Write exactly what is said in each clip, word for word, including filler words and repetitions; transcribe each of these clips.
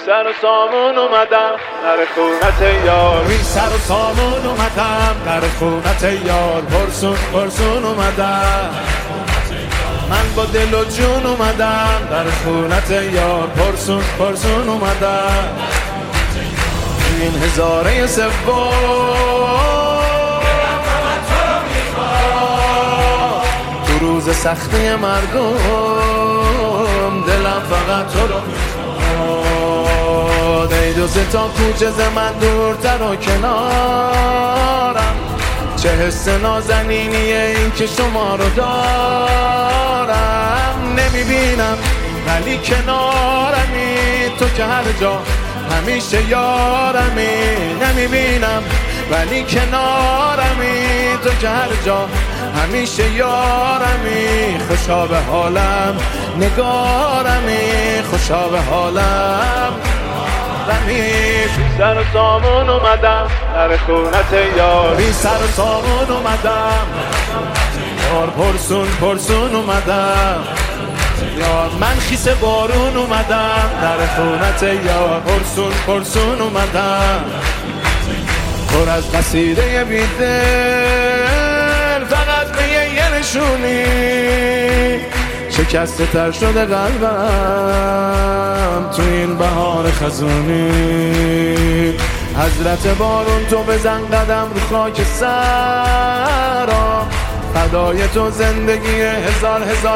سر و سامون اومدم در خونت یار، بی سر و سامون اومدم در خونت یار، پرسون پرسون اومدم من با دل و جون اومدم در خونت یار، پرسون پرسون اومدم این هزاره سوم تو روز سختی مردم، دلم فقط تو رو میخواد، ای دو سه تا کوچه ز من دورتر و کنارم، چه حس نازنینیه این که شما رو دارم، نمیبینم ولی کنارمی، تو که هر جا همیشه یارمی، نمیبینم ولی کنارمی، تو که هر جا همیشه یارمی، خوشا به حالم نگارمی، خوشا به حالم رمی. بی سر و سامون اومدم در خونت یار، بی سر و سامون اومدم یار، پرسون پرسون اومدم یار، من خیس بارون اومدم در خونت یار، پرسون پرسون اومدم پر از قصیده بیدل، فقط به یه نشونی شکسته تر شده قلبم تو این بهار خزونی، حضرت بارون تو بزن قدم رو خاک سرا، فدای تو زندگی هزار هزار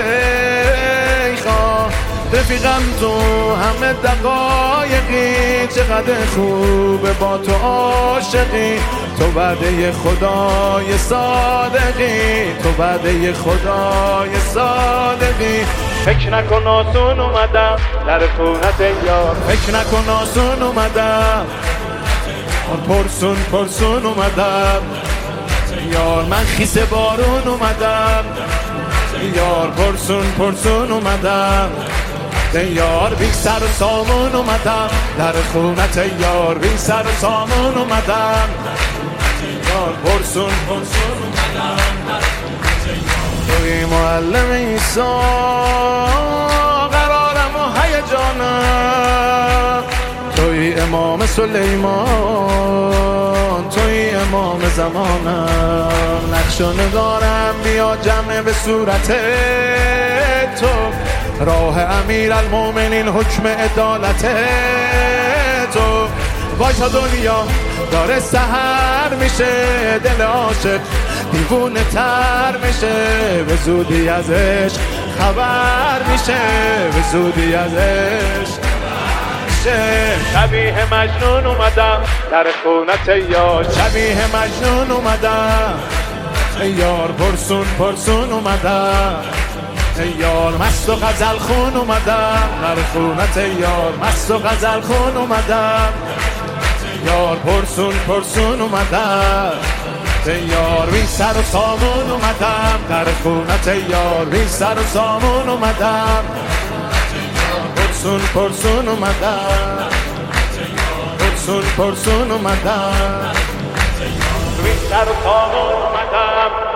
زلیخا، رفیقم تو همه دقایقی، چقدر خوبه با تو عاشقی، تو وعده خدای صادقی، تو وعده خدای صادقی، فکر نکن آسون اومدم در خونت یار، فکر نکن آسون اومدم پرسون پرسون اومدم یار، من خیس بارون اومدم یار، پرسون پرسون اومدم یار، بی سر و سامون اومدم در خونت یار، بی سر و سامون اومدم یار، پرسون پرسون اومدم توی معلم عیسی قرارم و هیجانم، توی امام سلیمان، توی امام زمانم، نقش و نگارم بیا جمع به صورت تو، راه امیر المومنین حکم عدالت تو، وای تا دنیا داره سحر میشه، دل عاشق دیوونه تر میشه، به زودی ازش خبر میشه، به زودی ازش شبیه مجنون اومدم در خونت یار، شبیه مجنون اومدم یار، پرسون پرسون اومدم یار، مست و غزل خون اومدم در خونت یار، مست و غزل خون اومدم یار، پرسون پرسون اومدم یار، بی سر و سامون اومدم در خونت یار، بی سر و سامون اومدم پرسون پرسون اومدم، پرسون پرسون اومدم، بی سر و سامون اومدم